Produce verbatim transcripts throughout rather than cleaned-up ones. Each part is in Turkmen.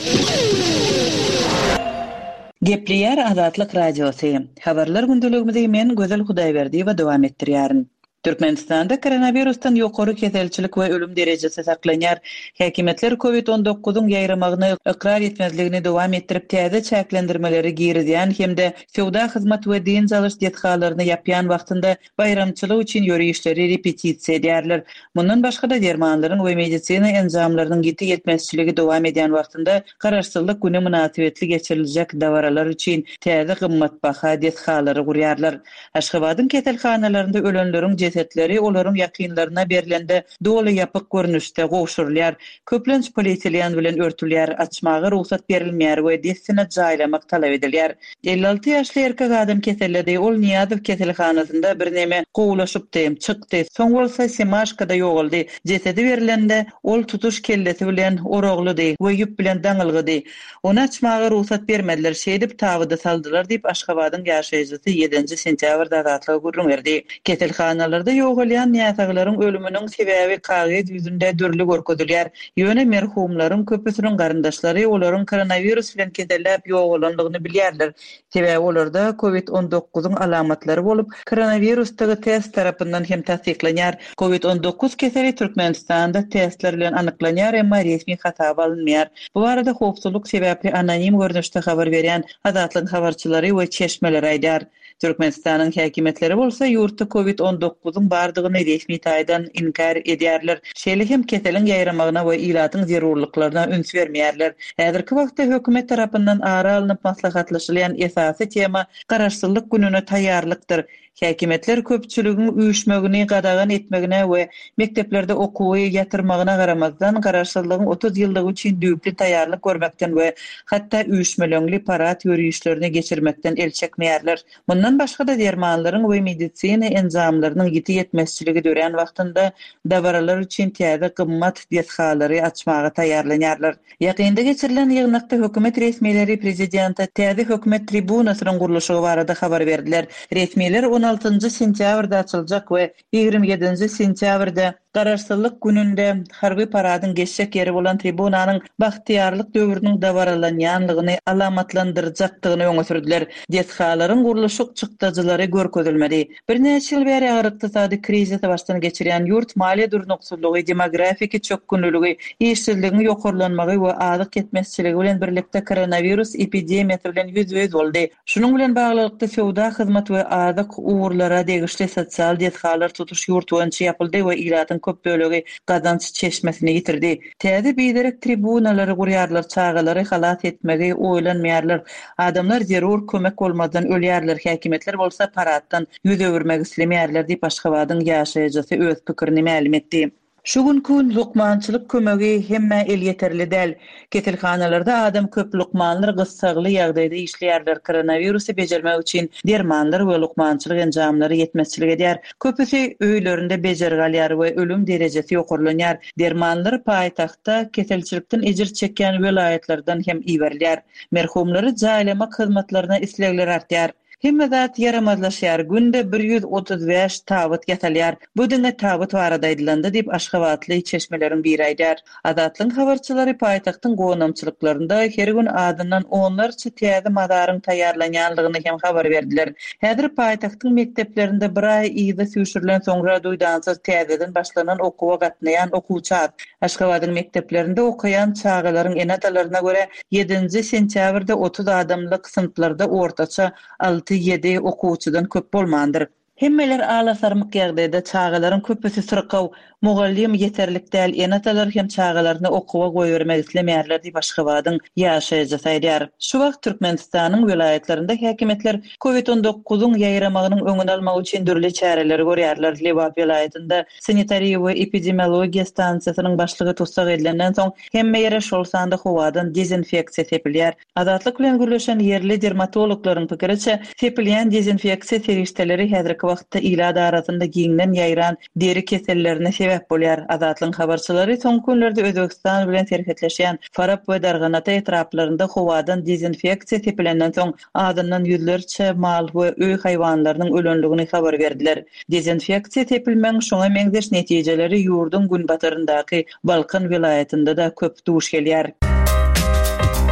Gepliýär Azatlyk Radiosy. Habarlar gündeligimizde men Gözel Hudaýberdi we dowam etdirýärin. Türkmenistanda koronavirusdan ýokary keselçilik we ölüm derejesi saklanýar. Häkimetler covid on dokuzyň ýaýramagyny ikrar etmezligini dowam etdirip täze çäklendirmeleri girizýän hemde sowda hyzmat we din zalyş detgalaryny ýapýan wagtynda bayramçylyk üçin ýörüşleri repetisiýa edýärler. Mundan başga da dermanlaryň we medisina enzamlarynyň giti ýetmezçiligi dowam edýän wagtynda garaşsyzlyk güne münasibetli geçiriljek dawaralar üçin täze gymmatbaha detgalary gurýarlar. Aşgabatyň keselhanalaryna ölenleriň cesetleri olaryň ýakynlaryna berilende doly ýapyk görnüşde gowşurulýar. Köplenç polietilen bilen örtülýär, açmagy ruhsat berilmeýär we desine jaýlamak talap edilýär. elli alty ýaşly erkek adam keselledi. Ol Niýazow keselhanasynda bir näme gowlaşypdy, çykdy. Soň bolsa Semaşkada ýogaldy. Jesedi berilende ol tutuş kellesi bilen oraglydy we ýüp bilen daňylgydy. Onu açmagy ruhsat bermediler. Şeýdip tabyda saldylar diýip Aşgabatyň ýaşaýjysy ýedinji sentýabrda azatlyga gurrun berdi. Keselhanalarda ýogalýan Niýazaklaryň ölüminiň sebäbi kagyd ýüzünde dürli görkezilýär. Ýöne merhumlaryň köpüsiniň garyndaşlary olaryň koronavirus bilen kesellip ýogalandygyny bilýärler. Sebäbi olarda covid on dokuzyň alamatlary bolup, koronavirusdagy test tarapyndan hem tasdiklanýar. covid on dokuz keseli Türkmenistanda testler bilen anyklanýar, emma resmi hatap alınmaýar. Bu arada howpsuzlyk sebäpli anonim görnüşde habar berýän Azatlyk habarçylary we çeşmeler aýdar. Türkmenistanyň häkimetleri bolsa ýurtda covid on dokuzyň bardygyny resmi taýdan inkar edýärler. Şeýle hem keseliň ýaýramagyna we ilatyň zerurlyklaryna üns bermeýärler. Häzirki wagtda hökümet tarapyndan ara alynıp maslahatlaşylan esasy tema garaşsyzlyk gününe taýýarlykdyr. Häkimetler köpçüligin üýüşmegini gadagan etmegine we mekteplerde okuwy ýatyrmagyna garamazdan garaşsyzlygyň otuz ýyldygy üçin düýpli taýýarlyk görmekden we hatda üýüşmeleňli parat ýörüşlerini geçirmekden el çekmeýärler. Bundan başga da dermanlaryň we medisina enzamlarynyň giti ýetmezçiligi dören wagtynda dawaralar üçin täze gymmat detgalary açmagy taýýarlanýarlar. Ýakynda geçirilen ýygnakda hökümet resmiýetleri prezidenta täze hökümet tribunasynyň gurulşy barada habar berdiler. Resmiýetler on altynjy sentýabrda açyljak we ýigirmi ýedinji sentýabrda garaşsyzlyk gününde harby paradyň geçjek ýeri bolan tribunanyň bagtyarlyk döwrüniň dawaralanýanlygyny alamatlandyrjakdygyny öňe sürdiler. Detgalaryň gurulşy çykdyjylary görkezilmedi. Bir neçe ýyl bäri agry ykdysady krizisy başdan geçirýän ýurt maliýe durnuksyzlygy, demografik çökkünlügi, işsizligiň ýokarlanmagy we azyk ketmezçiligi bilen birlikde koronavirus epidemiýasy bilen ýüz-ýüz boldy. Şunuň bilen baglykda sowda hyzmat we azyk uğurlara degişli sosial detgalar tutuş ýurt boýunça ýapyldy we ilatyň köp bölegi gazanç çeşmesini ýitirdi. Täze biderek tribunalary gurýarlar, çağalary halat etmegi oýlanmaýarlar. Adamlar zerur kömek bolmadan ölýärler. Häkimetler bolsa paratdan ýüz öwürmek islemeýärler diýip Aşgabatyň ýaşaýjysy öz pikirini ma'lum etdi. Şu günkü lukmançylyk kömegi hemme el ýeterli däl. Keselhanalarda adam köp lukmanlar gyssagly ýagdaýda işleýärler. Koronavirusy bejermek üçin dermanlar we lukmançylyk enjamlary ýetmezçilik edýär. Köpüsi öýlerinde bejergalýar we ölüm derejesi ýokarlanýar. Dermanlar paýtagtda keselçilikden ejir çekýän welaýatlardan hem iýerler. Merhumlary jaýlamak hyzmatlaryna islegler artýar. Hemme zat yaramazlaşýar. Günde bir ýüz otuz beş tabyt ýatalýar. Bu diňe tabyt barada aýdylanda diýip Aşgabatly çeşmeleriň biri aýdar. Azatlyň habarçylary paýtagtyň gonamçylyklarynda her gün adyndan onlarça täze madaryň taýýarlanýanlygyny hem habar berdiler. Häzir paýtagtyň mekteplerinde bir aý ýyda süýşürilen soňra duýdansyz täzeden başlanan okuwa gatnaýan okuwçy Aşgabatyň mekteplerinde okuyan çağalaryň enatalaryna göre ýedinji sentýabrda otuz adamlyk sınıflarda ortaça alty ýedi okuwçydan köp bolmandyr. Hemmeler ala sarmyk ýagdaýda çağalaryň köpüsi syrkaw, mugallim ýeterlik däl, enatalar hem çağalaryny okuwa goýbermek islemeýärler diýip Aşgabatyň ýaşaýjysy aýdar. Şu wagt Türkmenistanyň welaýatlarynda häkimetler covid on dokuzyň ýaýramagynyň öňüni almak üçin dürli çäreler görýärler. Lewap welaýatynda sanitariýa we epidemiologiýa stansiýasynyň başlygy tutsak edilenden soň hemme ýere şol sanda howadan dezinfeksiýa sepilýär. Azatlyk bilen gürleşen ýerli dermatologlaryň pikiriçe, sepilýän dezinfeksiýa serişteleri häzirki wagtda ila arasynda giňden ýaýran deri kesellerine sebäp bolýar. Azatlyň habarçylary soň günlerde Özbegistan bilen serhetleşýän Farab we Darganata etraplarynda howadan dezinfeksiýa sepilenden soň adyndan ýüzlerçe mal we öý haýwanlarynyň ölenligini habar berdiler. Dezinfeksiýa sepilmeň şoňa meňzeş netijeleri ýurdun gün bataryndaky Balkan welaýatynda da köp duş gelýär.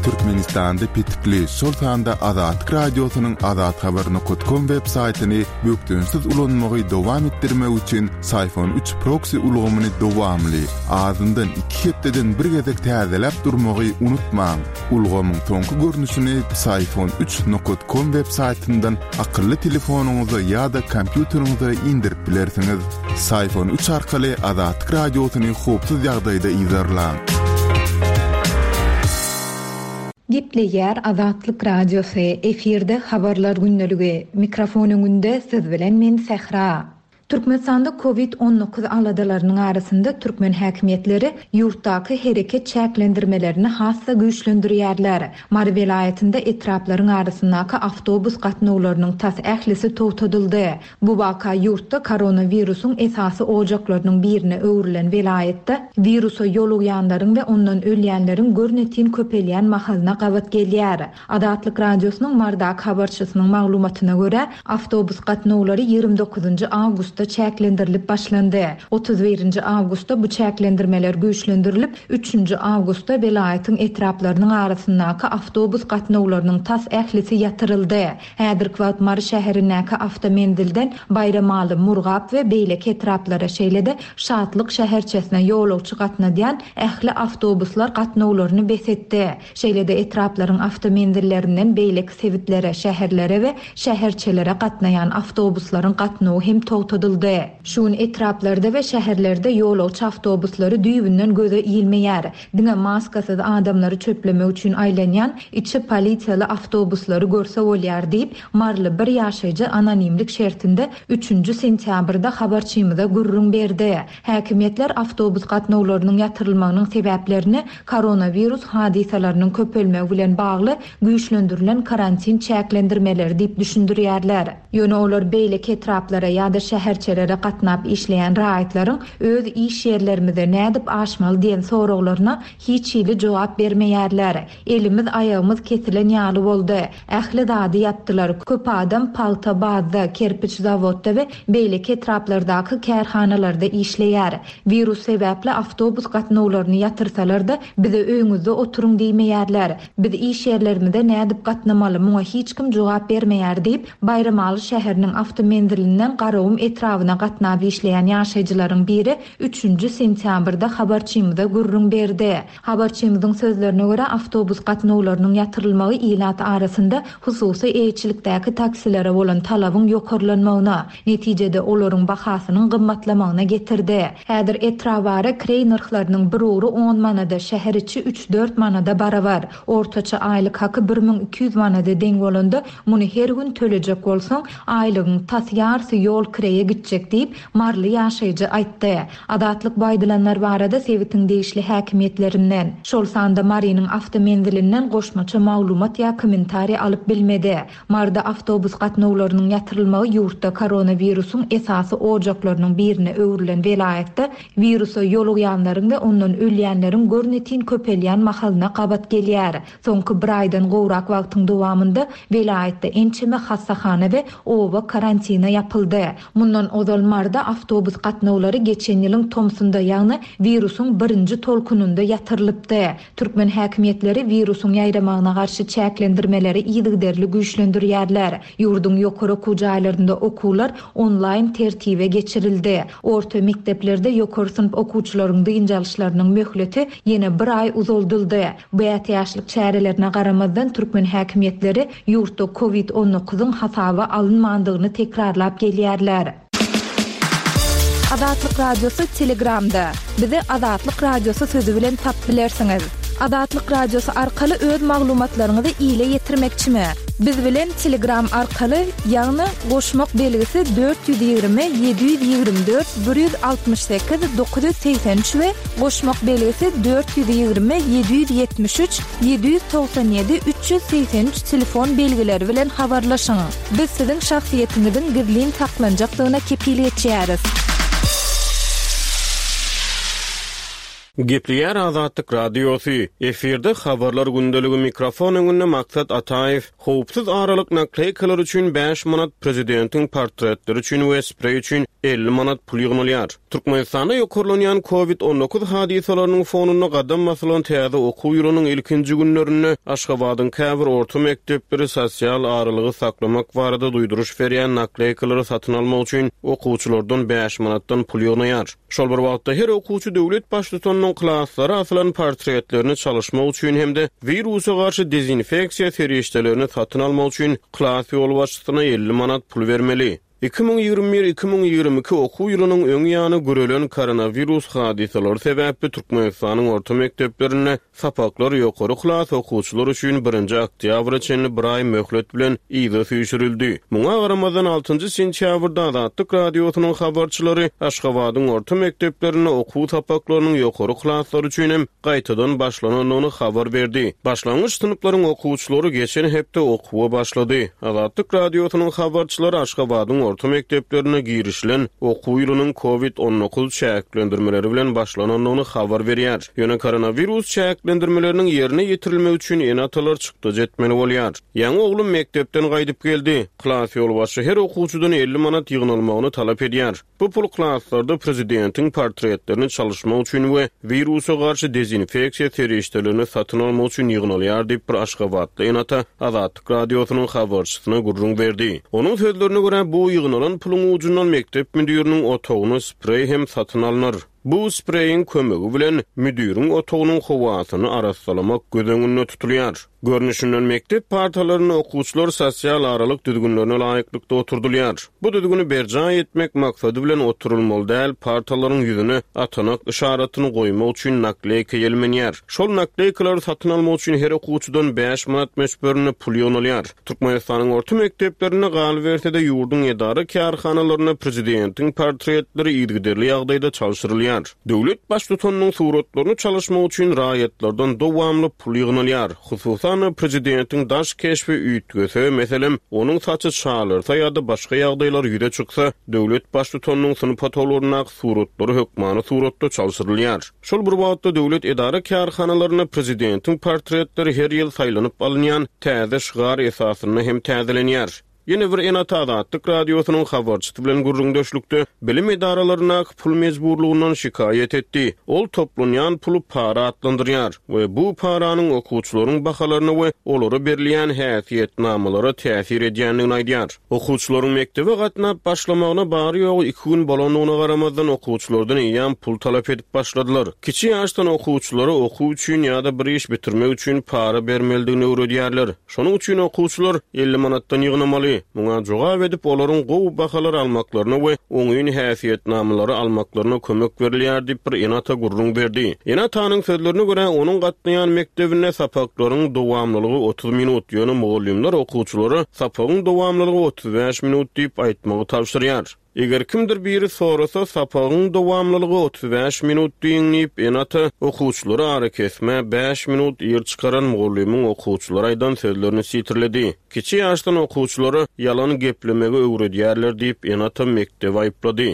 Türkmenistan'da pitikli şol sanda Azatlyk Radiosynyň azat habaryny nokta com web saytyny bökdünsiz ulanmagy dowam etdirmek üçin Sayfon üç proxy ulgamyny dowamly azyndan iki hepdeden bir gezek täzelep durmagy unutmaň. Ulgamyň soňky görnüşini Sayfon üç nokta com web saytyndan akylly telefonuňyza ýa-da kompýuteriňize indirip bilersiňiz. Sayfon üç arkaly Azatlyk Radiosyny hopsuz ýagdaýda izlerläň. Gepleýär Azatlyk Radiosy efirde habarlar günneligi. Mikrofonuňda siz bilen men Sehra. Türkmenistanda covid on dokuz aladalarynyň arasynda türkmen häkimetleri ýurtdaky hereket çäklendirmelerini hassa güýçlendirýärler. Mary vilayetinde etraplaryň arasyndaky awtobus gatnawlarynyň tas ählisi towtadyldy. Bu waka ýurtda koronawirusyň esasy ojaklarynyň birine öwrilen vilayetde virusa ýolugýanlaryň we ondan ölýänleriň görnetin köpelýän mahalyna gabat gelýär. Azatlyk Radiosynyň mardak habarçysynyň maglumatyna görä, awtobus gatnawlary ýygrimi dokuzunçy awgust çäklendirilip başlandy. otuz birinçi awgustda bu çäklendirmeler güýçlendirilip, üçüncü awgustda welaýatyň etraplarynyň arasyndaky awtobus gatnawlarynyň tas ählisi ýatyryldy. Häzirki wagt Mary şäherindäki awtomendilden Bayramaly, Murgap we beýleki etraplara şeýlede Şatlyk şäherçesine ýolagçy gatnadýan ähli awtobuslar gatnawlaryny besetdi. Şeýlede etraplaryň awtomendillerinden beýleki sewitlere, şäherlere we şäherçelere gatnaýan awtobuslaryň gatnawy hem towtady. Şuň etraplarda we şäherlerde ýolagçy awtobuslary düýbünden göze iýilmeýär. Diňe maskasyz adamlary çöplemek üçin aýlanýan içi polisiýaly awtobuslary görse bolýar diýip marly bir ýaşaýjy anonimlik şertinde üçüncü sentýabrda habarçymyza gurrun berdi. Häkimetler awtobus gatnawlarynyň ýatyrylmagynyň sebäplerini koronavirus hadisalarynyň köpelmegi bilen bagly güýçlendirilen karantin çäklendirmeleri diýip düşündirýärler. Ýöne olar beýleki etraplara ýa-da şäher çelere gatnap işleyen raýatlaryň öz iş ýerlerimizde nädip aşmaly diýen soraglaryna hiç ýyly jogap bermeýärler. Elimiz aýagymyz kesilen ýaly boldy. Ähli dady ýatdylar. Köp adam palta bazda, kerpiç zawodda we beýleki etraplardaky kärhanalarda işleýär. Virus sebäpli awtobus gatnawlaryny ýatyrsalar-da bize öýüňizde oturuň diýmeýärler. Biz iş ýerlerimizde nädip gatnamaly, muňa hiç kim jogap bermeýär diýip Bayramaly şäheriniň awtomendilinden garawum etrawyna gatnap işleýän ýaşaýjylaryň biri üçüncü sentýabrda habarçymyza gurrun berdi. Habarçymyzyň sözlerine görä awtobus gatnawlarynyň ýatyrylmagy ilat arasynda hususy eýçilikdäki taksilere bolan talabyň ýokarlanmagyna, netijede olaryň bahasynyň gymmatlamagyna getirdi. Häzir etrabara krey narhlarynyň bir ugry on manada, şäher içi üç dört manada barabar. Ortaça aýlyk haky bir miň iki ýüz manada deň bolanda, muny her gün төлejek bolsaň, aýlygyň tas ýarysy ýol kreye gitjek diýip marly ýaşaýjy aýtdy. Azatlyk baýdylanlar barada Sewitiň değişli häkimetlerinden, şol sanda Marynyň awtomendilinden goşmaça maglumat ýa kommentari alyp bilmedi. Marda awtobus gatnawlarynyň ýatyrylmagy ýurtda koronawirusyň esasy ojaklarynyň birine öwrilen welaýatda virusa ýolugýanlaryň we ondan ölýänleriň görnetin köpelýän mahalyna gabat gelýär. Soňky bir aýdan gowrak wagtyň dowamında welaýatda ençeme hassahana we oba karantina ýapyldy. Mundan ozalmarda awtobus gatnawlary geçen ýylyň tomsunda ýagny virusyň birinji tolkununda ýatyrylypdy. Türkmen häkimetleri virusyň ýaýramagyna garşy çäklendirmeleri ýygderli güýçlendirýärler. Ýurdun ýokary okuwjaýlarynda okuwlar onlaýn tertibe geçirildi. Orta mekdeplerde ýokary synp okuwçylaryň dynjalyşlarynyň möhleti ýene bir aý uzuldyldy. Bu ýaşlyk çärelerine garamazdan Türkmen häkimetleri ýurtda covid on dokuzyň hasaby alınmandygyny tekrarlap gelýärler. Azatlyk Radiosu Telegramda. Bizi Azatlyk Radiosu sözü bilen tap bilersiňiz. Azatlyk Radiosu arkaly öz maglumatlaryňyzy ýyla ýetirmekçimi? Biz bilen Telegram arkaly ýagny goşmak belgisi dört yüz ýygrimi yedi yüz ýygrimi dört bir yüz altmış sekiz dokuz yüz seksen üç we goşmak belgisi dört yüz ýygrimi yedi yüz ýetmiş üç yedi yüz togsan ýedi üç yüz seksen üç telefon belgileri bilen habarlaşyň. Biz siziň şahsiýetiňiziň gizlin saklanjaklygyna kepil etýäris. Gepleýär Azatlyk Radiosu. Efirde habarlar gündeligi mikrofonyny Maksat Ataýew, howpsuz aralyk nakleykalar üçin beş manat prezidentiň portretleri üçin we sprey üçin elli manat pul ýygnalyar. Türkmenistanda ýokurlanýan kovid on dokuz hadisalarynyň fonuny gadam masalan täze okuw ýylynyň ilkinji günlerinde Aşgabatyň käbir orta mekdepleri sosial aralygy saklamak barada duýduruş berýän nakleykalary satyn almak üçin okuwçylardan beş manatdan pul ýygnaýar. Şol bir wagtda her okuwçy döwlet başlygynyň klaslary asylan portretlerini çalışmak üçin hemde wirusa garşy dezinfeksiýa serişdelerini satyn almak üçin klas ýol başlygyna elli manat pul bermeli. iki bin ýygrimi bir iki bin ýygrimi iki okuw ýylynyň öň ýany görelen koronavirus hadisalary sebäpli Türkmenistanyň orta mekdeplerine sapaklar ýokary klas okuwçylar üçin birinji oktýabr üçin bir ay möhlet bilen ýygy süýşürildi. Muňa garamazdan altynjy sentýabrda Azatlyk radiosynyň habarçylary Aşgabatyň orta mekdeplerine okuw sapaklarynyň ýokary klaslary üçin hem gaýtadan başlananyny habar berdi. Başlangyç sınıflaryň okuwçylary geçen hepde okuwa başlady. Azatlyk radiosynyň habarçylary Aşgabatyň orta mekdeplerine girişlen okuw ýylynyň kovid on dokuz çäklendirmeleri bilen başlananyny habar berýär. Ýöne koronavirus çäklendirmeleriniň ýerine ýetirilmek üçin enatalar çykdy jetmeli bolýar. Ýaňy oglum mekdepden gaýdyp geldi. Klas ýolbaşy her okuwçydan elli manat ýygnalmagyny talap edýär. Bu pul klaslarda prezidentiň portretlerini çalışmak üçin we virusa garşy dezinfeksiýa serişdelerini satyn almak üçin ýygnalýar diýip bir Aşgabatly enata Azatlyk radiosynyň habarçysyna gurrun berdi. Onuň sözlerine görä bu ýygnalan puluň ujundan mektep müdiriniň otagyny sprey hem satyn alynır. Bu spreyin kömegi bilen müdiriň otagynyň howasyny araslamak gözeňinde tutulýar. Görnüşinden mektep partalaryny okuwçylar sosial aralyk düzgünlerine laýyklykda oturdylýar. Bu düzgünü berja etmek maksady bilen oturulmaly däl, partalaryň ýüzüne atanak işaratyny goýmak üçin nakleyka ýelmenýär. Şol nakleykalary satyn almak üçin her okuwçydan beş manat meşberini pul ýognalýar. Türkmenistanyň orta mekdeplerine gal berse-de ýurdun edara kärhanalaryna prezidentiň portretleri ýygyderli ýagdaýda çalşyrylýar. Döwlet başlygynyň suratlaryny çalışmak üçin raýatlardan dowamly pul ýygnalýar. Hususan prezidentiň daş keşfi üýtgese, meselem onuň saçy çalyrsa ýa-da başga ýagdaýlar ýüze çyksa, döwlet başlygynyň synypatolaryna suratlary hökmany suratda çalşyrylýar. Şol bir wagtda döwlet edara kärhanalaryna prezidentiň portretleri her ýyl saýlanyp alynýan täze şygar esasyna hem täzelenýär. Yine bir enata Azatlyk radiosynyň habarçysy bilen gurrundaşlykda bilim edaralaryna pul mezburlugyndan şikayet etdi. Ol toplanýan pulu para atlandyrýar we bu paranyň okuwçylaryň bahalaryna we olary berilýän häsiýetnamalary täsir edýändigini aýdýar. Okuwçylaryň mektebe gatnap başlamagyna bary ýogy iki gün bolanyna garamazdan okuwçylardan ýan pul talap edip başladylar. Kiçik ýaşdan okuwçylary okuw üçin ýa-da bir iş bitirmek üçin para bermelidigini öwredýärler. Şonuň üçin okuwçylar elli manatdan ýygnamaly. Muňa jogap edip olaryň gowy bahalary almaklaryna we oňyň häsiýetnamalary almaklaryna kömek berilýär diýip bir enata gurrun berdi. Enatanyň sözlerine görä onuň gatnaýan mektebine sapaklaryň dowamlylygy otuz minut, ýöne mugallimler okuwçylary sapagyň dowamlylygy otuz beş minut diýip aýtmagy tapşyrýar. Eger kimdir biri sorasa sapagyň dowamlylygy otuz beş minut diýip enata okuwçylary ara kesme beş minut ýer çykaran mugalliming okuwçylary aýdan sözlerini sitirledi. Kiçik ýaşdan okuwçylary ýalan geplemege öwredýärler diýip enata mektebe aýplady.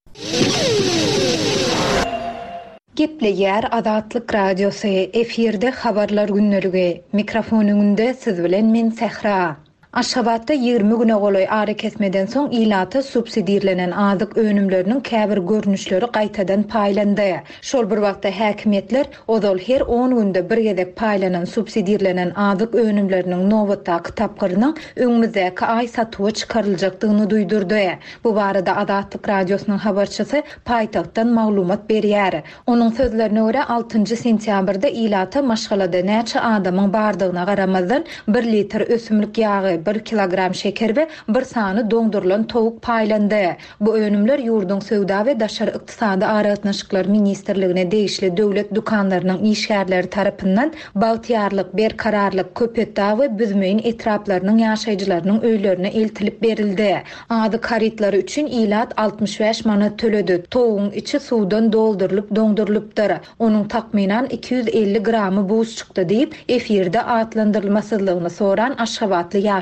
Gepleýär Azatlyk radiosy efirde habarlar günneligi. Mikrofonyňda siz bilen men Sehra. Aşgabatda ýygrimi güne goloy ara kesmeden soň ilaty subsidiýalenen azyk önümleriniň käbir görnüşleri gaýtadan paýlandy. Şol bir wagtda häkimetler ozal her on günde bir gezek paýlanan subsidiýalenen azyk önümleriniň nowatdaky tapgyrynyň öňümüzdäki ay satyga çykaryljakdygyny duýdurdy. Bu barada Azatlyk radiosynyň habarçysy paýtagtdan maglumat berýär. Onuň sözlerine görä altynjy sentýabrda ilaty maşgalada näçe adamyň bardygyna garamazdan bir litr ösümlik ýagy, bir kilogram şeker we bir sany dondurlan towuk paýlandy. Bu önümler ýurdun söwda we daşar ykdysady aratnaşyklar ministrligine degişli döwlet dukanlarynyň işgärleri tarapyndan bagtyarlyk, berkararlyk, köpetda we büzmeýin etraplarynyň ýaşaýjylarynyň öýlerine eltilip berildi. Ady karitlary üçin ilat altmış beş manat töledi. Towugyň içi suwdan doldurylyp dondurulupdyr. Onuň takminan iki yüz elli gramy buz çykdy diýip efirde atlandyrylmasydlygyny soran Aşgabatly ýaş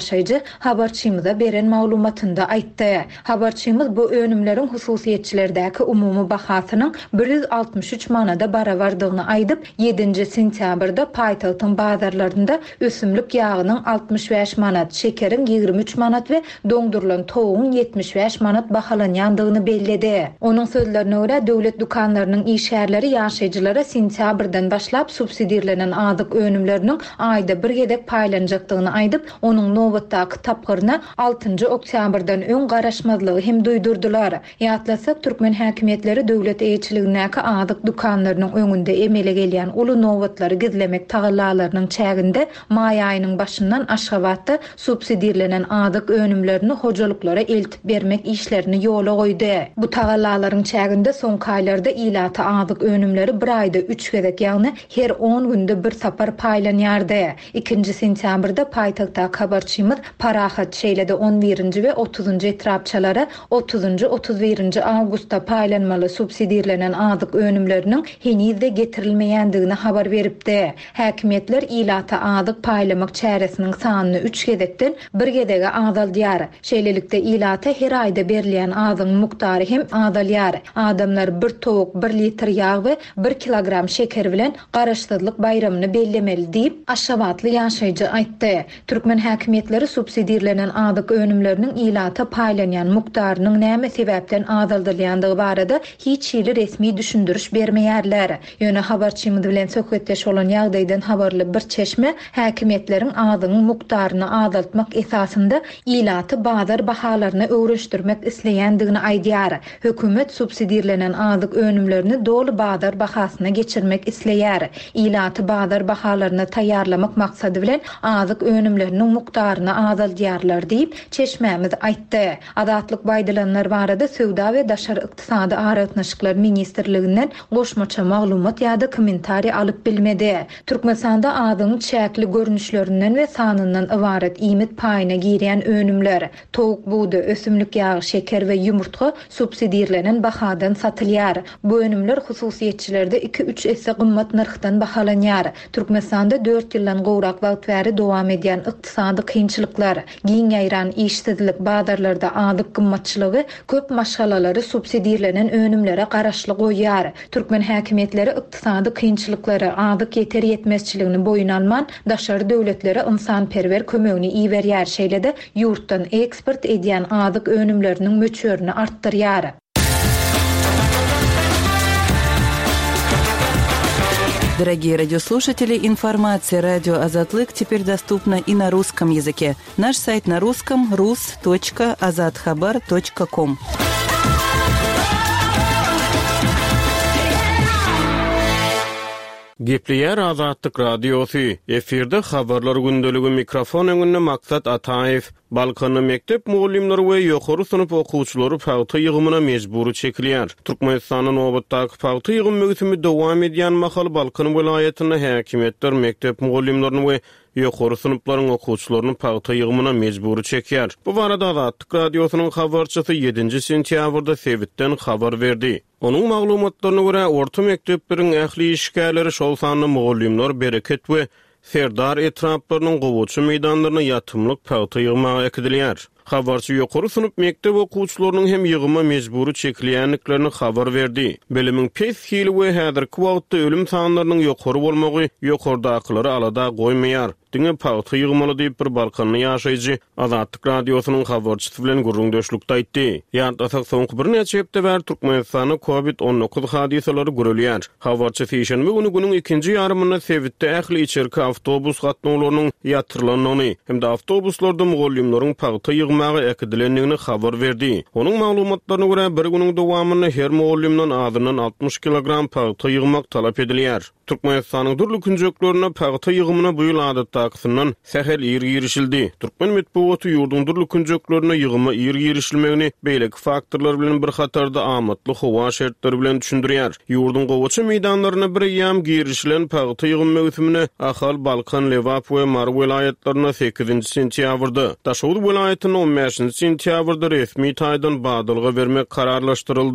ýaşaýjy habarçymyza beren maglumatynda aýtdy. Habarçymyz bu önümlerin hususiýetçilerdäki umumy bahasynyň bir yüz altmış üç manada barabardygyny aýdyp, yedinji sentýabrda paýtagtyň bazarlarynda ösümlik ýagynyň altmış beş manat, şekeriň ýigirmi üç manat we doňdurulan tovugyň yetmiş beş manat bahalanýandygyny bellidi. Onuň sözlerine görä, döwlet dukanlarynyň işgärleri ýaşaýjylara sentýabrdan başlap subsidiýalenen azyk önümleriniň aýda bir gedek paýlanjakdygyny aýdyp, onuň nowatdaky tapgyryna altynjy oktýabrdan öň garaşmazlygy hem duýdurdular. Ýatlasak, türkmen häkimetleri döwlet eýçiligindäki azyk dukanlarynyň öňünde emele gelýän uly nowatlary gizlemek tagallalarynyň çäginde may aýynyň başyndan Aşgabatda subsidiýalenen azyk önümlerini hojalyklara eltip bermek işlerini ýola goýdy. Bu tagallalaryň çäginde soňky aýlarda ilaty azyk önümleri bir aýda üç gedek, ýagny her on günde bir sapar paýlanýardy. ikinji sentýabrda paýtagtda habarçymyz Parahat şeýlede on birinji we otuzunjy etrapçalara otuzunjy otuz birinji awgustda paýlanmaly subsidiýalenen azyk önümleriniň henüzde getirilmeýändigini habar beripdi. Häkimetler ilaty azyk paýlamak çäresiniň sanyny üç gedekden bir gedege azaldýar. Şeýlelikde ilaty her aýda berilýän azyň muktary hem azalýar. Adamlar bir towuk, bir litr ýağ we bir kilogram şeker bilen garaşsyzlyk bayramyny bellemeli diýip Aşgabatly ýaşaýjy aýtdy. Türkmen häkimetleri subsidiýalenen azyk önümleriniň ilaty paýlanýan mukdarynyň näme sebäpden azaldylýandygy barada hiç ýyly resmi düşündürüş bermeýärler. Ýöne habarçymyz bilen söhbetdeş bolan ýagdaýdan habarly bir çeşme häkimetleriň azynyň mukdaryny azaltmak esasynda ilaty bazar bahalaryny öwreşdirmek isleýändigini aýdýar. Hökümet subsidiýalenen azyk önümlerini dolu bazar bahasyna geçirmek isleýär. Ilaty bazar bahalaryny taýýarlamak maksady bilen azyk önümleriniň mukdaryny azaldýarlar diýip çeşmämiz aýtdy. Adatlyk baýdalanlar barada Söwda we Daşary ykdysady aratnaşyklar ministrliginden goşmaça maglumat ýa-da kommentari alyp bilmedi. Türkmenistanda azyň çäkli görnüşlerinden we sanyndan ibaret iýmit paýyna girýän önümler, towuk buğda, ösümlik ýagy, şeker we ýumurtga subsidiýalenen bahadan satylýar. Bu önümler hususiýetçilerde iki üç esse gymmat narhdan bahalanýar. Türkmenistanda dört ýyldan gowrak wagt bäri dowam edýän ykdysady kynçylyklar, giň ýaýran işsizlik, bazarlarda azyk gymmatçylygy köp maşgalalary subsidiýalenen önümlere garaşly goýýar. Türkmen häkimetleri ykdysady kynçylyklary, azyk ýeter ýetmezçiligini boyun alman daşary döwletlere ynsanperwer kömegini iýberýär, şeýlede ýurtdan eksport edýän azyk önümleriniň möçürini artdyrýar. Дорогие радиослушатели, информация «Радио Азатлык» теперь доступна и на русском языке. Наш сайт на русском — рус точка азатхабар точка ком. Gepleýär Azatlyk Radiosu. Efirde habarlar gündeligi mikrofon öňünde Maksat Ataýew. Balkany mektep mugallimleri we ýokary synyp okuwçylary paýta ýygymyna mejburi çekilýär. Türkmenistanyň nowatdaky paýta ýygym möhümi dowam edýän mahal Balkany welaýatyna häkimetler mektep mugallimlerini we ýokary synyplaryň okuwçylaryny paýta ýygymyna mejburi çekýär. Bu barada Azatlyk Radiosynyň habarçysy yedinji sentýabrda Sewitden habar berdi. Onuň maglumatlaryna görä orta mektepleriň ähli işgärleri şol sanly mugallimler bereket we Serdar etraplarynyň gowuçy meýdanlaryna ýatymlyk paýta ýygmagy ekidilýär. Habarçy ýokary synyp mektep okuwçylarynyň hem ýygyma mejburi çekilýänliklerini habar berdi. Belimiň pes hili we häzirki wagtda ölüm sanlarynyň ýokary bolmagy ýokardakylary alada goýmaýar. Diňe paýta ýygmaly diýip bir Balkanyň ýaşaýjy Azatlyk Radiosynyň habarçysy bilen gurrundaşlykda aýtdy. Ýa-da soňky bir neçe hepde bäri Türkmenistanyň covid on dokuz hadiseleri görülýär. Habarçy şeýşenbe günü günüň ikinji ýarymynda Sewitde ähli içerki awtobus gatnawlarynyň ýatyrylanyny hem de awtobuslarda mugallimleriň paýta ýygmagy ekidilendigini habar berdi. Onuň maglumatlaryna görä bir günüň dowamyny her mugallimden adynyň altmış kilogram paýta ýygmak talap edilýär. Türkmenistanyň durly künjeklerine paýta ýygymyna bu ýyl adatdakysyndan sähel ýer girişildi. Türkmen medeniýeti ýurdun durly künjeklerine ýygyma ýer girişilmegini beýleki faktorlar bilen bir hatarda amatly howa şertleri bilen düşündirýär. Ýurdun gowuçy meýdanlaryna bir ýam girişilen paýta ýygym möhümine ahal Balkan, Lewap we Mar welaýatlaryna sekizinji sentýabrda, Daşary welaýatyna on beşinji sentýabrda resmi taýdan badylga bermek kararlaşdyryldy.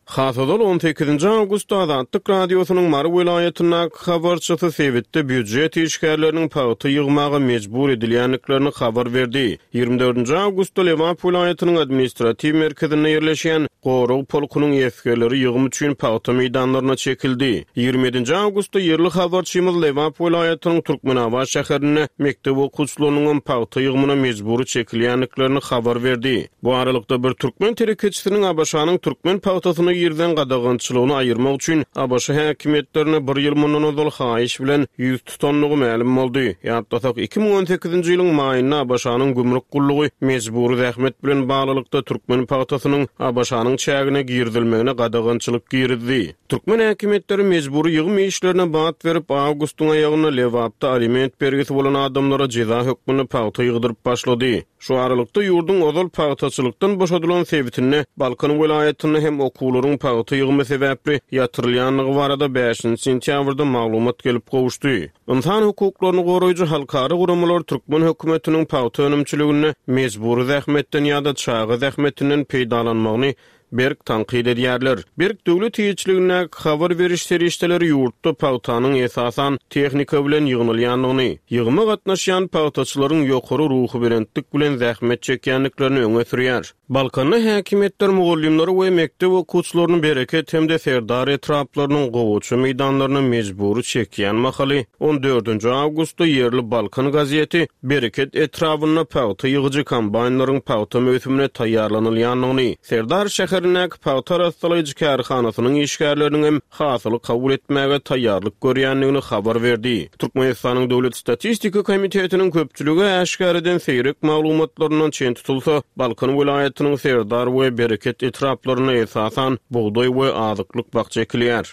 Hasodal on sekizinji awgust Azatlyk radiosynyň Mary vilayatyna habarçysy sebitde büdjet işgärleriniň paýty ýygmagy mejbur edilýänliklerini habar berdi. ýygrimi dördünji awgustda Lewap vilayatynyň administrativ merkezine ýerleşen Gorug polkunyň ýetkileri ýygym üçin paýty meýdanlaryna çekildi. ýygrimi ýedinji awgustda ýerli habarçymyz Lewap vilayatynyň Türkmenabaş şäherine mektep okuwçylarynyň paýty ýygymyna mejbur çekilýänliklerini habar berdi. Bu aralykda bir türkmen terekçisiniň Abaşanyň türkmen paýtasyny ýerden gadagynçylygyny aýyrmak üçin Abaşy häkimetlerine bir ýyl mundan ozal haýyş bilen ýüz tutanlygy ma'lum boldy. Ýa-da iki ming on sekizinji ýylyň maýyna Abaşanyň gümrük gullugy mejburi zähmet bilen baglylykda türkmen paýtasynyň Abaşanyň çägine girdilmegine gadagynçylyk girdi. Türkmen häkimetleri mejburi ýygym işlerine baat berip awgustyň aýagyna Lewapda aliment bergisi bolan adamlara jeza hökmüni paýta ýygdyryp başlady. Şu aralykda ýurdun ozal paýtaçylykdan boşadylan sebitini Balkan vilayatyny hem okuwlaryň paýta ýygymy sebäpli ýatyrylýanlygy barada beşinji sentýabrda maglumat gelip gowuşdy. Insan hukuklaryny goraýjy halkary guramalar Türkmen hökümetiniň paýta önümçiligini mejburi zähmetden ýa-da çagy zähmetinden peýdalanmagyny berk tanqid edýärler. Berk döwlet ýetkiligine habar beriş serişdeleri ýurtda paýtanyň esasan tehnika bilen ýygnylýanlygyny, ýygyma gatnaşýan paýtaçylaryň ýokary ruhy berentlik bilen zähmet çekýänliklerini öňe sürýär. Balkanly häkimetler mugallimleri we mektep okuwçylarynyň bereket hemde serdar etraplarynyň gowuçy meýdanlaryny mejburi çekýän mahaly on dördünji awgustda ýerli Balkan gazeti bereket etrabyna paýta ýygyjy kombaýnlaryň paýta möhümine taýýarlanylýanlygyny, Serdar şäherine paýta rastlaýjy kärhanasynyň işgärleriniň hem hasyly kabul etmäge taýýarlyk görýänligini habar berdi. Türkmenistanyň Döwlet Statistika Komitetiniň köpçüligi äşgär eden seýrek maglumatlarynyň çen tutulsa, Balkan vilayatynyň Serdar we bereket etraplaryna esasan buğday we azyklyk bakça ekilýär.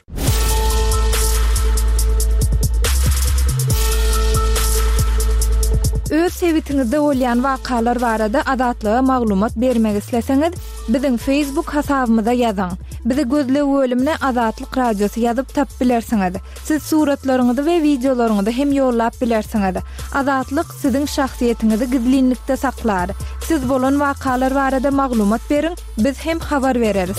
Öz sebitiňizde bolýan wakalar barada adatlyga maglumat bermek isleseňiz, biziň Facebook hasabymyza ýazyň. Bizi gözlep bölümine Azatlyk Radiosu ýazyp tap bilersiňiz. Siz suratlaryňyzy we videolaryňyzy hem ýollap bilersiňiz. Azatlyk siziň şahsiýetiniňizi gizlinlikde saklar. Siz bolan wakalar barada maglumat beriň, biz hem habar bereriz.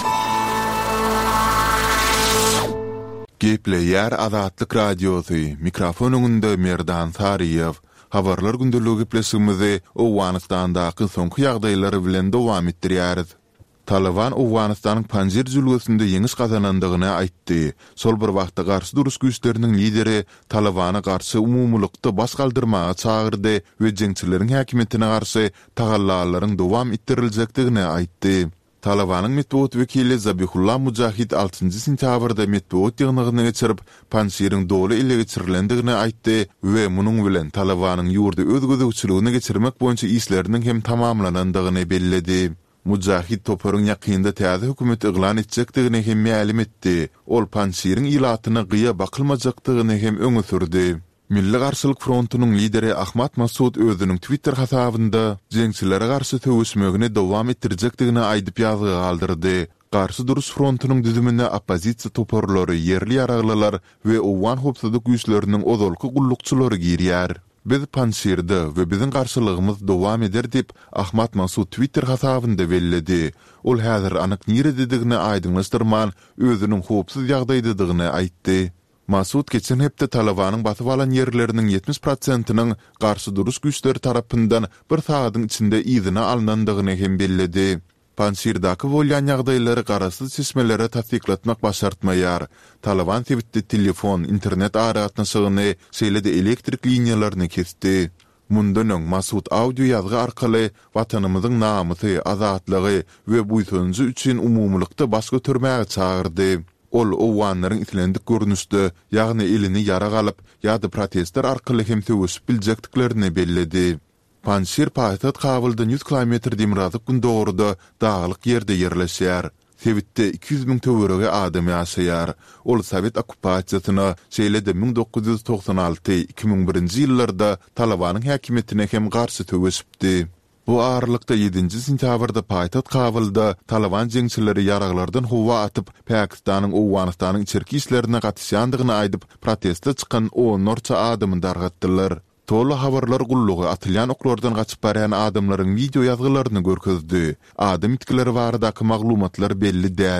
Gepleýär Azatlyk Radiosu. Mikrofon öňünde Merdan Sariýew. Habarlar gündeligi gepleşigimizi Owganystandaky soňky ýagdaýlary bilen dowam etdirýäris. Taliban Owganystanyň Panjir jülgesinde ýeňiş gazanandygyny aýtdy. Sol bir wagtda garşy duruş güýçleriniň lideri Talibana garşy umumlykda baş galdyrmaga çagyrdy we jeňçileriň häkimetine garşy tagallalaryň dowam etdirilmekdigini aýtdy. Talibanyň metbuat wekili Zabihullah Mujahid altıncı sentýabrda metbuat ýygnygyny geçirip Panjiriň doly ile geçirilendigini aýtdy we munyň bilen Talibanyň ýurda öz gözegçiligini geçirmek boýunça işleriniň hem tamamlanandygyny belledi. Mujahid toparyň ýakynda täze hökümet eglan etjekdigini hem ma'lum etdi. Ol Panjiriň ilatyna gyýa bakylmajakdygyny hem öňe sürdi. Milli Garşylyk Frontunyň lideri Ahmat Masud özüniň Twitter hasabynda jeňçilere garşy töwüşmegini dowam etdirjekdigini aýdyp ýazygy galdyrdy. Garşy duruş frontunyň düzümine oppozisiýa toparlary, yerli ýaraglylar we Owgan howpsuzlyk güýçleriniň ozalky gullukçylary girýär. Biz Panjirde we biziň garşylygymyz dowam eder dip Ahmat Masud Twitter hasabynda belledi. Ol häzir anyk nirededigini aýdyňlaşdyrman özüniň howpsuz ýagdaýdadygyny aýtdy. Masud geçen hepde Talibanyň batyp alan ýerleriniň ýetmiş prosentynyň garşy duruş güýçleri tarapyndan bir sagatyň içinde ýygyna alınandygyny hem belledi. Panjirdaky bolýan ýagdaýlary garaşsyz çeşmelere tasdiklatmak başartmaýar. Taliban sebitde telefon, internet aragatnaşygyny, şeýle-de elektrik liniýalaryny kesdi. Mundan öň Masud audio ýazgy arkaly watanymyzyň namysy, azatlygy we buýsunjy üçin umumlykda baş götürmäge çagyrdy. Ol Owganlaryň islendik görnüşde, ýagny elini ýara galyp, ýa-da protestler arkaly hem töwüşip biljekdiklerini belledi. Panjir paýtat kabyldan yüz kilometr demirazyk gün dogruda daglyk ýerde ýerleşýär. Sebitde iki yüz miň töwerege adam ýaşaýar. Ol Sowet okupasiýasyna şeýle-de ming dokuz ýüz toksan alty iki ming birinji ýyllarda Talibanyň häkimetine hem garşy töwüşipdi. Bu ağırlıkta yedinci sentýabrda paýtat Kabylda Taliban jeňçileri ýaraglardan howa atyp Pakistanyň Owganystanyň içerki işlerine gatnaşýandygyny aýdyp protestde çykan onlarça adamy dargatdylar. Tolu habarlar gullugy atylýan oklardan gaçyp barýan adamlaryň video ýazgylaryny görkezdi. Adam itkileri baradaky maglumatlar belli däl.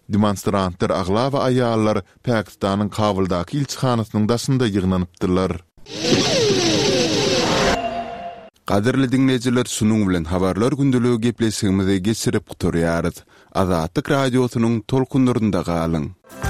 Demonstrantlar agla we aýallar Pakistanyň Kabuldaky ilçihanasynyň daşynda ýygnanypdylar. Qadirli dinleyijiler, şunuň bilen habarlar gündeligi gepleşigimizi geçirip guturýarys. Azatlyk radiosynyň tolkunlarynda galyň.